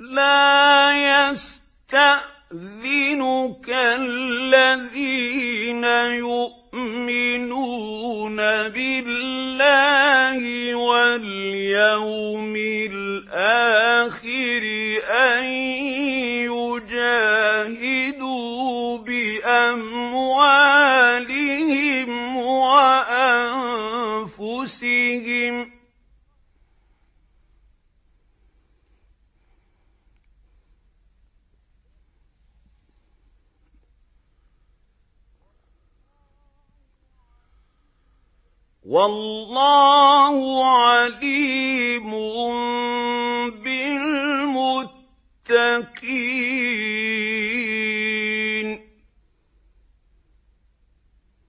لَا يَسْتَأْذِنُكَ الَّذِينَ يُؤْمِنُونَ بِاللَّهِ وَالْيَوْمِ الْآخِرِ أَن يُجَاهِدُوا بِأَمْوَالِهِمْ وَأَنفُسِهِمْ ۗ وَاللَّهُ عَلِيمٌ بِالْمُتَّقِينَ.